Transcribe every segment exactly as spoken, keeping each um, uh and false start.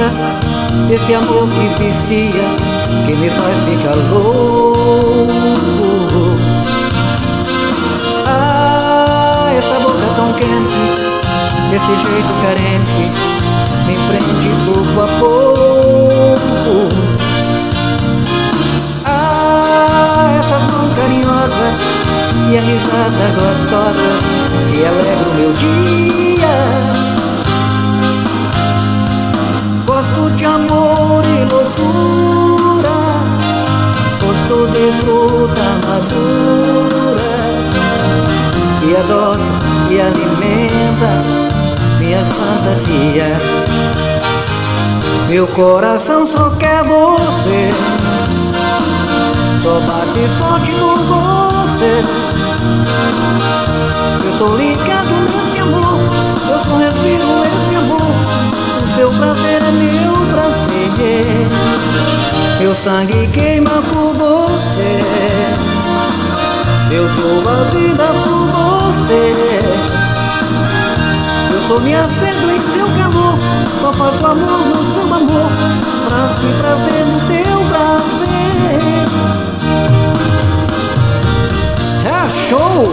esse amor que vicia, que me faz ficar louco. Ah, essa boca tão quente, esse jeito carente, me prende pouco a pouco. Ah, essas mãos carinhosas e a risada gostosa que alegra o meu dia. Gosto de amor e loucura, gosto de fruta madura, que adoça e alimenta minhas fantasias. Meu coração só quer você, só bate forte por você. Eu sou ligado nesse amor, eu só respiro esse amor. O seu prazer é meu prazer, meu sangue queima por você. Eu dou a vida por você. Eu sou me acendo em seu calor, só faço amor no seu amor, pra te prazer no teu prazer. É show!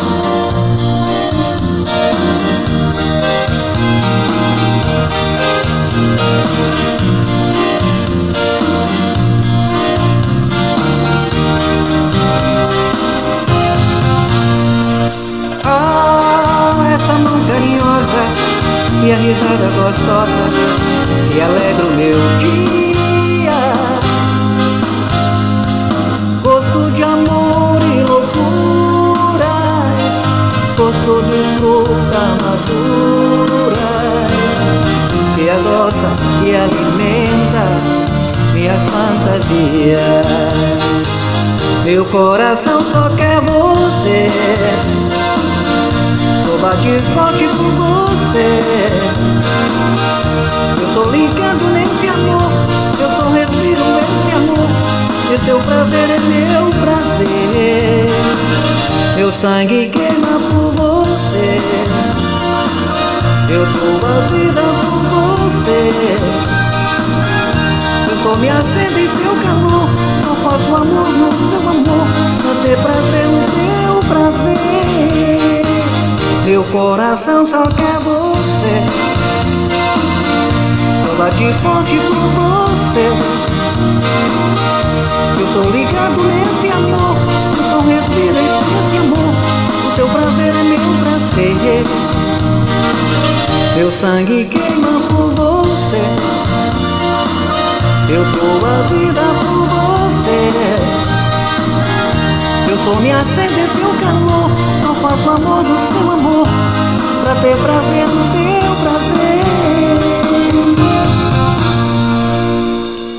Ah, essa mão carinhosa e a risada gostosa que alegra o meu dia. Gosto de amor e loucuras, gosto de fruta madura, que adoça e alimenta minhas fantasias. Meu coração só quer você, só bate forte por você. Eu sou ligado nesse amor, eu só respiro esse amor. E seu prazer é meu prazer, meu sangue queima por você. Eu dou a vida por você. Eu só me acendo em seu calor, não faço amor no seu amor, pra ter prazer no teu prazer. Meu coração só quer você, só bate forte por você. Eu sou ligado nesse amor, eu só respiro esse amor. O seu prazer é meu prazer, meu sangue queima por você. Eu dou a vida por você. Eu sou me acendo em seu calor, não faço amor do seu amor, pra ter prazer no teu prazer.